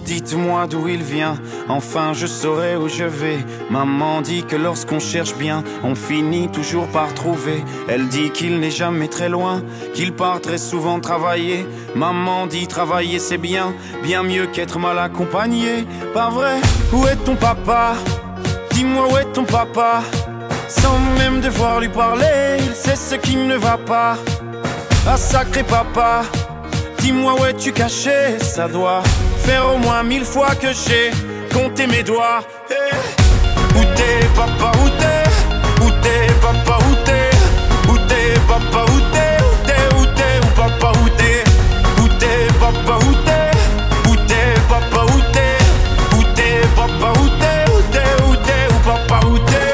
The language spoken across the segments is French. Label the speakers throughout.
Speaker 1: Dites-moi d'où il vient, enfin je saurai où je vais. Maman dit que lorsqu'on cherche bien, on finit toujours par trouver. Elle dit qu'il n'est jamais très loin, qu'il part très souvent travailler. Maman dit travailler c'est bien, bien mieux qu'être mal accompagné. Pas vrai? Où est ton papa? Dis-moi où est ton papa? Sans même devoir lui parler, il sait ce qui ne va pas. Ah sacré papa, dis-moi où es-tu caché? Ça doit faire au moins 1000 fois que j'ai compté mes doigts. Hey. Où t'es papa, où t'es? Où t'es papa, où t'es? Où t'es papa, où t'es? Où t'es, où t'es, où papa, où t'es? Où t'es papa, où t'es? Où t'es papa, où t'es? Où t'es papa, où t'es? Où t'es, où t'es, où papa, où t'es?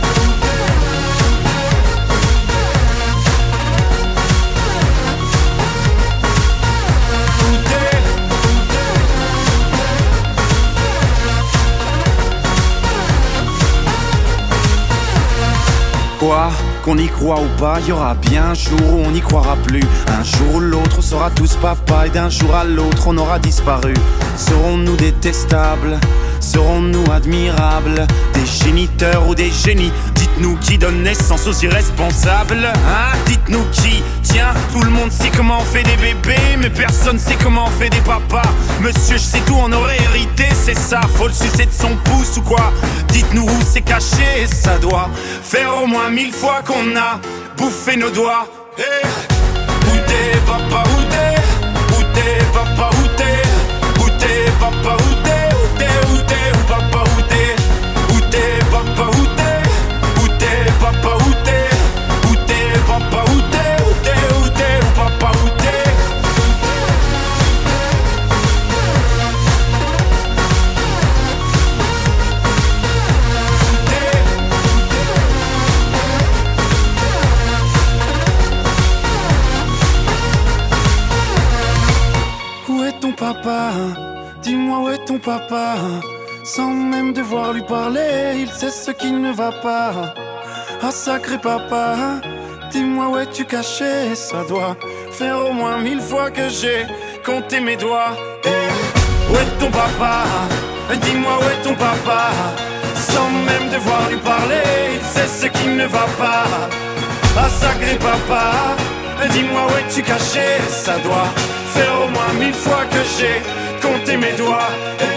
Speaker 1: Quoi? Qu'on y croit ou pas, y aura bien un jour où on n'y croira plus. Un jour ou l'autre on sera tous papa et d'un jour à l'autre on aura disparu. Serons-nous détestables? Serons-nous admirables? Des géniteurs ou des génies? Dites-nous qui donne naissance aux irresponsables, hein? Dites-nous qui? Tiens, tout le monde sait comment on fait des bébés, mais personne sait comment on fait des papas. Monsieur, je sais tout, on aurait hérité, c'est ça. Faut le sucer de son pouce ou quoi? Dites-nous où c'est caché, ça doit faire au moins 1000 fois qu'on a bouffé nos doigts. Hey. Où t'es papa, où t'es? Où t'es papa, où t'es? Où t'es papa, où t'es? Où t'es, où t'es, où papa, où t'es? Où t'es papa, où t'es? Où t'es papa, où t'es? Où t'es papa, où t'es? Où t'es, où t'es, où papa, où t'es? Où est ton papa? Dis-moi où est ton papa? Sans même devoir lui parler, il sait ce qui ne va pas. Ah sacré papa, dis-moi où es-tu caché? Ça doit faire au moins 1000 fois que j'ai compté mes doigts. Hey. Où est ton papa? Dis-moi où est ton papa? Sans même devoir lui parler, il sait ce qui ne va pas. Ah sacré papa, dis-moi où es-tu caché? Ça doit faire au moins 1000 fois que j'ai compté mes doigts. Hey.